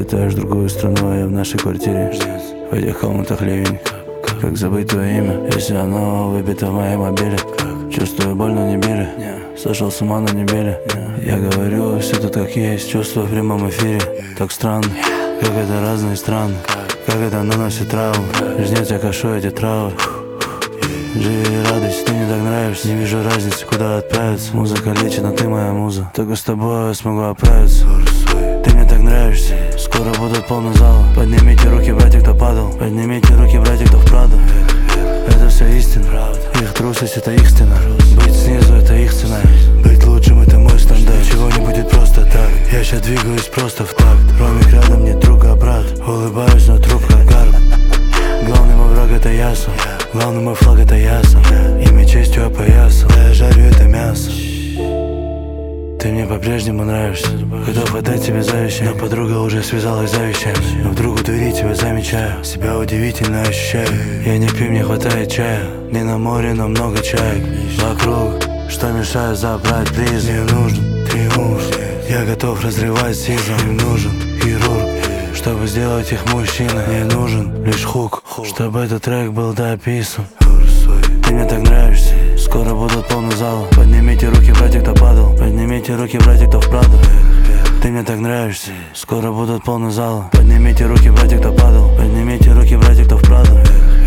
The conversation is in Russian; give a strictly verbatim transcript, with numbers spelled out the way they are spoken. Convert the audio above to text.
улетаешь в другую страну, а я в нашей квартире. В этих комнатах ливень. Как забыть твое имя, если оно выбито в моей мобиле? Чувствую боль, но не били. Сошел с ума, но не били. Я говорю, все тут как есть, чувство в прямом эфире. Так странно, как это разные страны, как это наносит травму. Жнец, я кашу эти травы. Живи и радуйся, ты мне так нравишься. Не вижу разницы, куда отправиться. Музыка лечит, но ты моя муза. Только с тобой я смогу оправиться. Ты мне так нравишься. Скоро будут полный зал. Поднимите руки, братья, кто падал. Поднимите руки, братья, кто вправду. Это все истина. Их трусость, это их стена. Быть снизу, это их цена. Быть лучшим, это мой стандарт. Чего не будет просто так. Я щас двигаюсь просто в такт. Ромик рядом, не друг, а брат. Улыбаюсь, но трубка гарп. Главный мой враг, это ясно. Главный мой флаг, это ясно. Имя честью опоясан. Да я жарю это мясо. Ты мне по-прежнему нравишься. Готов отдать тебе за вещи, но подруга уже связалась за вещами. Но вдруг у двери тебя замечаю. Себя удивительно ощущаю. Я не пью, мне хватает чая. Не на море, но много чаек вокруг, что мешает забрать приз. Мне нужен триумф. Я готов разрывать сизом. Им нужен хирург, чтобы сделать их мужчиной. Мне нужен лишь хук, чтобы этот трек был дописан. Ты мне так нравишься. Скоро будут полный зал. Поднимите руки, братья, кто падал. Поднимите руки, братья, кто вправду. Ты мне так нравишься. Скоро будут полный зал. Поднимите руки, братья, кто падал. Поднимите руки, братья, кто вправду.